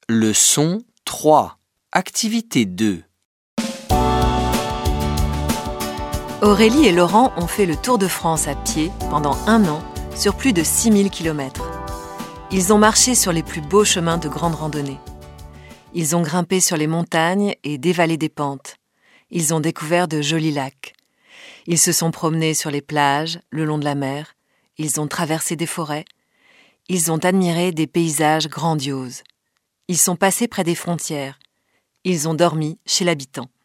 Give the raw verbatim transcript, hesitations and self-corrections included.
Leçon trois. Activité deux. Aurélie et Laurent ont fait le Tour de France à pied pendant un an sur plus de six mille kilomètres. Ils ont marché sur les plus beaux chemins de grande randonnée. Ils ont grimpé sur les montagnes et dévalé des pentes. Ils ont découvert de jolis lacs. Ils se sont promenés sur les plages, le long de la mer. Ils ont traversé des forêts. Ils ont admiré des paysages grandioses. Ils sont passés près des frontières. Ils ont dormi chez l'habitant.